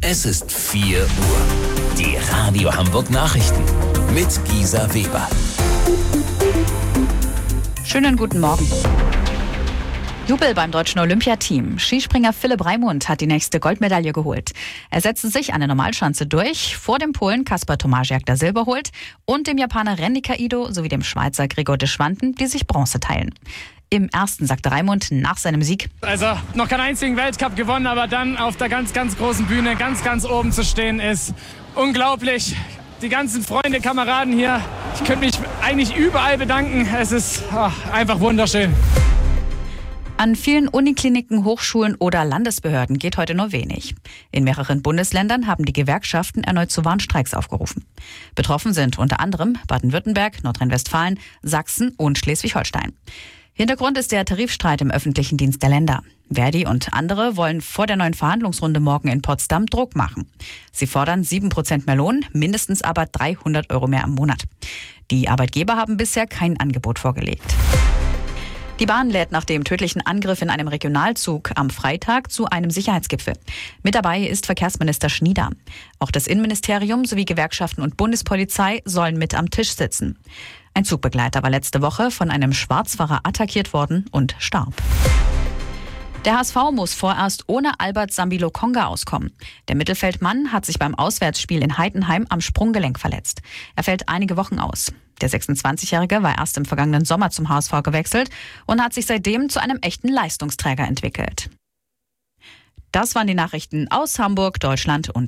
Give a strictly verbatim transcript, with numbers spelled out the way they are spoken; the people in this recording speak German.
Es ist vier Uhr. Die Radio Hamburg Nachrichten mit Gisa Weber. Schönen guten Morgen. Jubel beim deutschen Olympiateam. Skispringer Philipp Raimund hat die nächste Goldmedaille geholt. Er setzte sich an der Normalschanze durch, vor dem Polen Kasper Tomasiak, der Silber holt, und dem Japaner Renny Kaido sowie dem Schweizer Gregor de Schwanden, die sich Bronze teilen. Im ersten sagte Raimund nach seinem Sieg: Also noch keinen einzigen Weltcup gewonnen, aber dann auf der ganz, ganz großen Bühne ganz, ganz oben zu stehen, ist unglaublich. Die ganzen Freunde, Kameraden hier, ich könnte mich eigentlich überall bedanken. Es ist oh, einfach wunderschön. An vielen Unikliniken, Hochschulen oder Landesbehörden geht heute nur wenig. In mehreren Bundesländern haben die Gewerkschaften erneut zu Warnstreiks aufgerufen. Betroffen sind unter anderem Baden-Württemberg, Nordrhein-Westfalen, Sachsen und Schleswig-Holstein. Hintergrund ist der Tarifstreit im öffentlichen Dienst der Länder. Verdi und andere wollen vor der neuen Verhandlungsrunde morgen in Potsdam Druck machen. Sie fordern sieben Prozent mehr Lohn, mindestens aber dreihundert Euro mehr im Monat. Die Arbeitgeber haben bisher kein Angebot vorgelegt. Die Bahn lädt nach dem tödlichen Angriff in einem Regionalzug am Freitag zu einem Sicherheitsgipfel. Mit dabei ist Verkehrsminister Schnieder. Auch das Innenministerium sowie Gewerkschaften und Bundespolizei sollen mit am Tisch sitzen. Ein Zugbegleiter war letzte Woche von einem Schwarzfahrer attackiert worden und starb. Der H S V muss vorerst ohne Albert Sambi-Lokonga auskommen. Der Mittelfeldmann hat sich beim Auswärtsspiel in Heidenheim am Sprunggelenk verletzt. Er fällt einige Wochen aus. Der sechsundzwanzigjährige war erst im vergangenen Sommer zum H S V gewechselt und hat sich seitdem zu einem echten Leistungsträger entwickelt. Das waren die Nachrichten aus Hamburg, Deutschland und